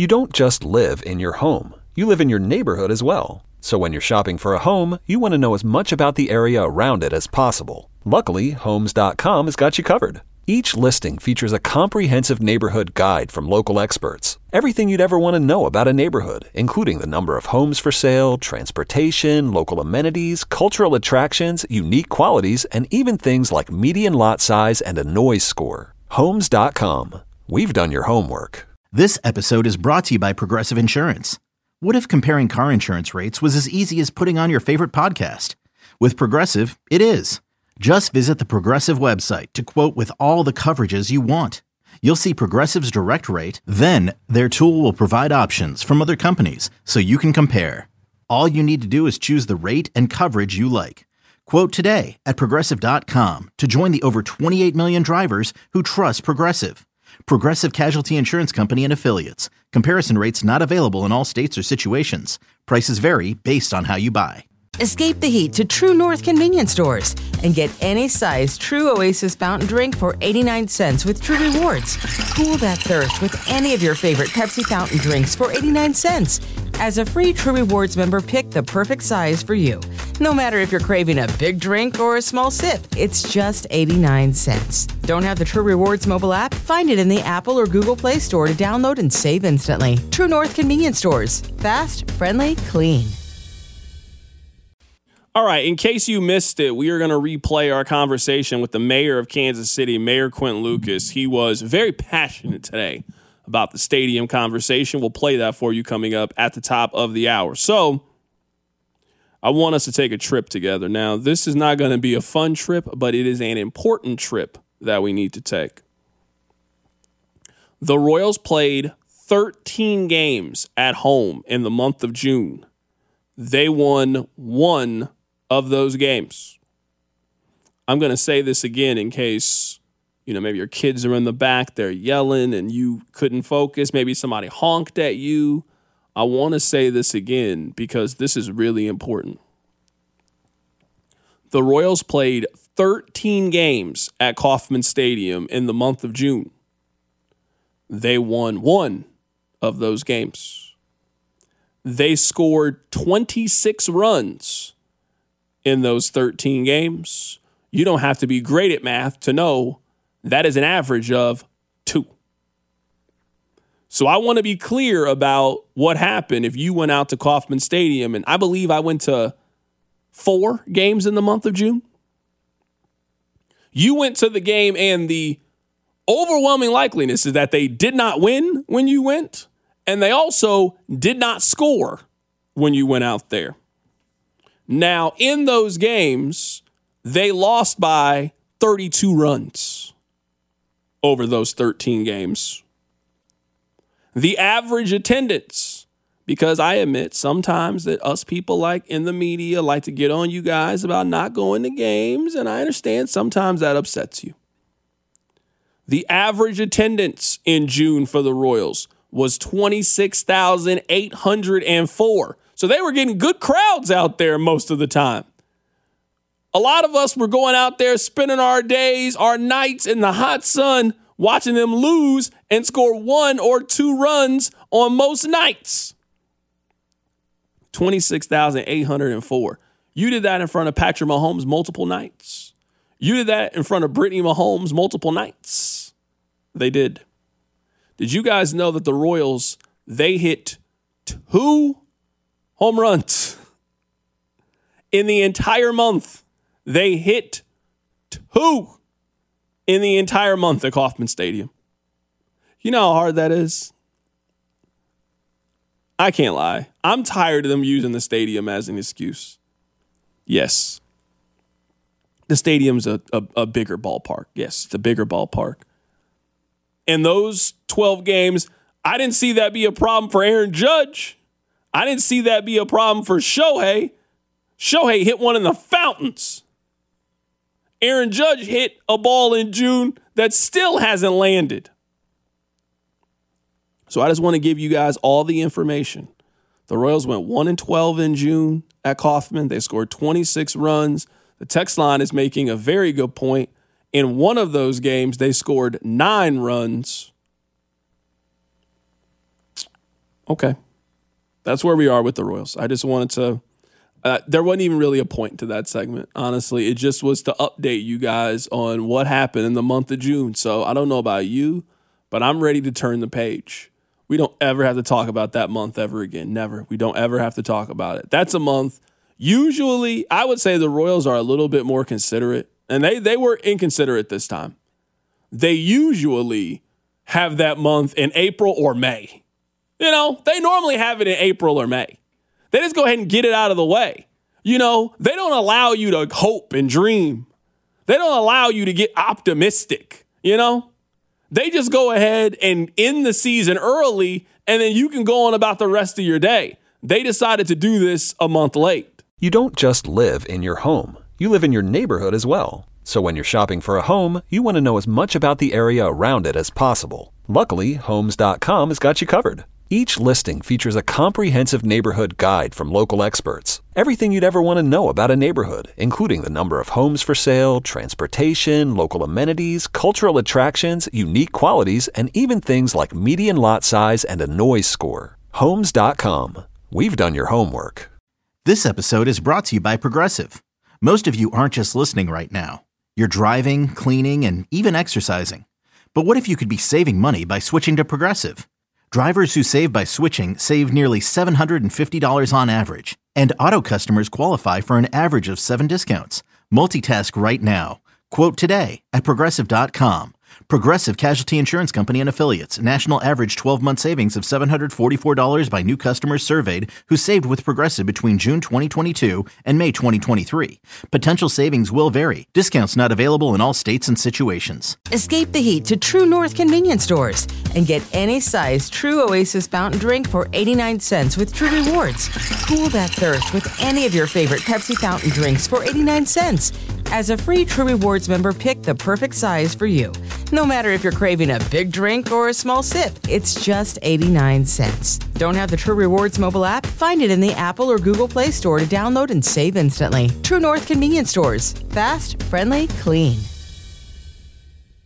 You don't just live in your home. You live in your neighborhood as well. So when you're shopping for a home, you want to know as much about the area around it as possible. Luckily, Homes.com has got you covered. Each listing features a comprehensive neighborhood guide from local experts. Everything you'd ever want to know about a neighborhood, including the number of homes for sale, transportation, local amenities, cultural attractions, unique qualities, and even things like median lot size and a noise score. Homes.com. We've done your homework. This episode is brought to you by Progressive Insurance. What if comparing car insurance rates was as easy as putting on your favorite podcast? With Progressive, it is. Just visit the Progressive website to quote with all the coverages you want. You'll see Progressive's direct rate, then their tool will provide options from other companies so you can compare. All you need to do is choose the rate and coverage you like. Quote today at Progressive.com to join the over 28 million drivers who trust Progressive. Progressive Casualty Insurance Company and Affiliates. Comparison rates not available in all states or situations. Prices vary based on how you buy. Escape the heat to True North convenience stores and get any size True Oasis fountain drink for 89 cents with True Rewards. Cool that thirst with any of your favorite Pepsi fountain drinks for 89 cents. As a free True Rewards member, pick the perfect size for you. No matter if you're craving a big drink or a small sip, it's just 89 cents. Don't have the True Rewards mobile app? Find it in the Apple or Google Play Store to download and save instantly. True North convenience stores. Fast, friendly, clean. All right, in case you missed it, we are going to replay our conversation with the mayor of Kansas City, Mayor Quinton Lucas. He was very passionate today about the stadium conversation. We'll play that for you coming up at the top of the hour. So I want us to take a trip together. Now, this is not going to be a fun trip, but it is an important trip that we need to take. The Royals played 13 games at home in the month of June. They won one of those games. I'm going to say this again in case, maybe your kids are in the back, they're yelling and you couldn't focus. Maybe somebody honked at you. I want to say this again because this is really important. The Royals played 13 games at Kauffman Stadium in the month of June. They won one of those games. They scored 26 runs in those 13 games. You don't have to be great at math to know that is an average of 2. So I want to be clear about what happened if you went out to Kauffman Stadium, and I believe I went to 4 games in the month of June. You went to the game, and the overwhelming likeliness is that they did not win when you went, and they also did not score when you went out there. Now, in those games, they lost by 32 runs over those 13 games. The average attendance, because I admit sometimes that us people like in the media like to get on you guys about not going to games, and I understand sometimes that upsets you. The average attendance in June for the Royals was 26,804. So they were getting good crowds out there most of the time. A lot of us were going out there spending our days, our nights in the hot sun, watching them lose and score 1 or 2 runs on most nights. 26,804. You did that in front of Patrick Mahomes multiple nights. You did that in front of Brittany Mahomes multiple nights. They did. Did you guys know that the Royals, they hit 2 home runs in the entire month? They hit 2 in the entire month at Kauffman Stadium. You know how hard that is? I can't lie. I'm tired of them using the stadium as an excuse. Yes. The stadium's a bigger ballpark. Yes, it's a bigger ballpark. In those 12 games, I didn't see that be a problem for Aaron Judge. I didn't see that be a problem for Shohei. Shohei hit one in the fountains. Aaron Judge hit a ball in June that still hasn't landed. So I just want to give you guys all the information. The Royals went 1-12 in June at Kauffman. They scored 26 runs. The text line is making a very good point. In one of those games, they scored 9 runs. Okay. That's where we are with the Royals. I just wanted to there wasn't even really a point to that segment, honestly. It just was to update you guys on what happened in the month of June. So I don't know about you, but I'm ready to turn the page. We don't ever have to talk about that month ever again. Never. We don't ever have to talk about it. That's a month. Usually, I would say the Royals are a little bit more considerate, and they were inconsiderate this time. They usually have that month in April or May. You know, they normally have it in April or May. They just go ahead and get it out of the way. You know, they don't allow you to hope and dream. They don't allow you to get optimistic, you know? They just go ahead and end the season early, and then you can go on about the rest of your day. They decided to do this a month late. You don't just live in your home. You live in your neighborhood as well. So when you're shopping for a home, you want to know as much about the area around it as possible. Luckily, Homes.com has got you covered. Each listing features a comprehensive neighborhood guide from local experts. Everything you'd ever want to know about a neighborhood, including the number of homes for sale, transportation, local amenities, cultural attractions, unique qualities, and even things like median lot size and a noise score. Homes.com. We've done your homework. This episode is brought to you by Progressive. Most of you aren't just listening right now. You're driving, cleaning, and even exercising. But what if you could be saving money by switching to Progressive? Drivers who save by switching save nearly $750 on average, and auto customers qualify for an average of 7 discounts. Multitask right now. Quote today at Progressive.com. Progressive Casualty Insurance Company and Affiliates. National average 12-month savings of $744 by new customers surveyed who saved with Progressive between June 2022 and May 2023. Potential savings will vary. Discounts not available in all states and situations. Escape the heat to True North convenience stores and get any size True Oasis fountain drink for 89 cents with True Rewards. Cool that thirst with any of your favorite Pepsi fountain drinks for 89 cents. As a free True Rewards member, pick the perfect size for you. No matter if you're craving a big drink or a small sip, it's just 89 cents. Don't have the True Rewards mobile app? Find it in the Apple or Google Play Store to download and save instantly. True North convenience stores. Fast, friendly, clean.